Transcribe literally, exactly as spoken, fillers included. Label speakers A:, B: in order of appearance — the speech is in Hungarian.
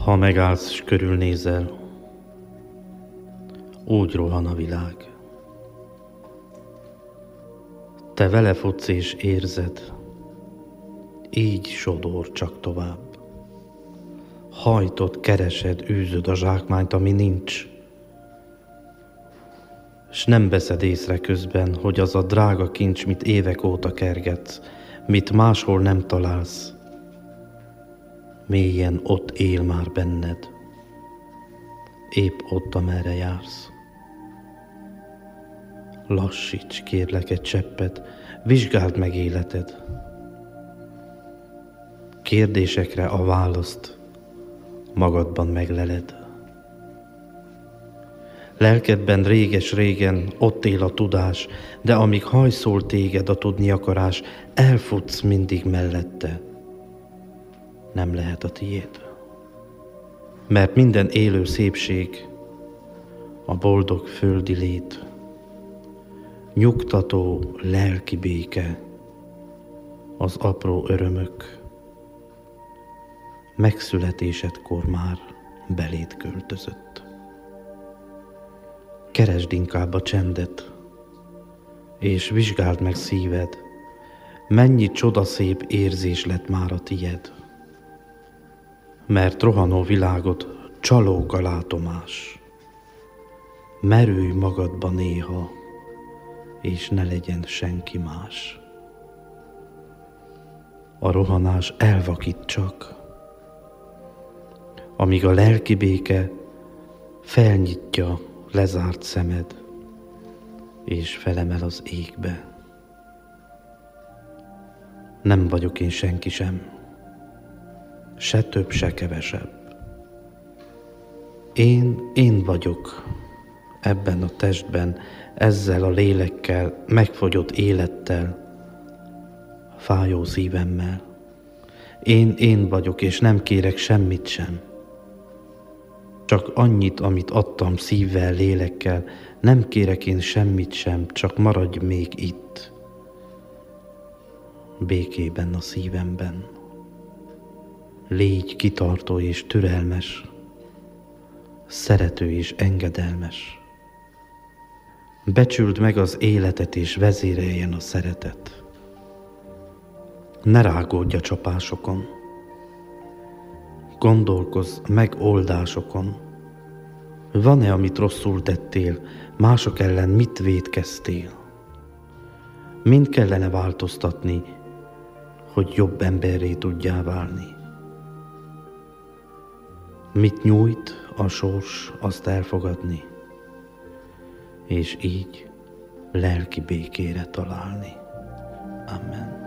A: Ha megállsz s körülnézel, úgy rohan a világ. Te vele futsz és érzed, így sodor csak tovább. Hajtod, keresed, űzöd a zsákmányt, ami nincs, s nem veszed észre közben, hogy az a drága kincs, mit évek óta kergetsz, mit máshol nem találsz, mélyen ott él már benned, épp ott, amerre jársz. Lassíts, kérlek, egy cseppet, vizsgáld meg életed. Kérdésekre a választ magadban megleled. Lelkedben réges-régen ott él a tudás, de amíg hajszol téged a tudni akarás, elfutsz mindig mellette. Nem lehet a tiéd. Mert minden élő szépség, a boldog földi lét, nyugtató lelki béke, az apró örömök, megszületésedkor már beléd költözött. Keresd inkább a csendet, és vizsgáld meg szíved, mennyi csodaszép érzés lett már a tied. Mert rohanó világot csalók a látomás. Merülj magadba néha, és ne legyen senki más. A rohanás elvakít csak, amíg a lelki béke felnyitja lezárt szemed, és felemel az égbe. Nem vagyok én senki sem, se több, se kevesebb. Én, én vagyok ebben a testben, ezzel a lélekkel, megfogyott élettel, fájó szívemmel. Én, én vagyok, és nem kérek semmit sem. Csak annyit, amit adtam szívvel, lélekkel, nem kérek én semmit sem, csak maradj még itt, békében a szívemben. Légy kitartó és türelmes, szerető és engedelmes. Becsüld meg az életet, és vezéreljen a szeretet. Ne rágódj a csapásokon, gondolkozz megoldásokon. Van-e, amit rosszul tettél, mások ellen mit vétkeztél? Mind kellene változtatni, hogy jobb emberré tudjál válni. Mit nyújt a sors, azt elfogadni, és így lelki békére találni. Amen.